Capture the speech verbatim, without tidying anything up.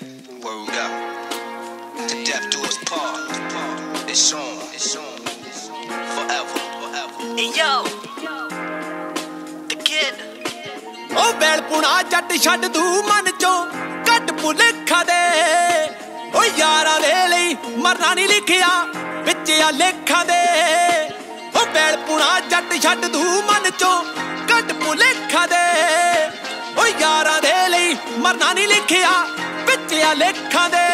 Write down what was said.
Word up. To death do us part. It's on. It's on. Forever. Forever. Hey yo, the kid. ओ बैल पुना जट छड़ दू मन चो cut भुलेखा दे ओ यारा दे लई मरना नहीं लिखिया विच आ लेखा दे ओ बैल पुना जट छड़ दू मन चो कट भुलेखा दे ओ यारा दे लई मरना नहीं लिखिया विच आ लेखा दे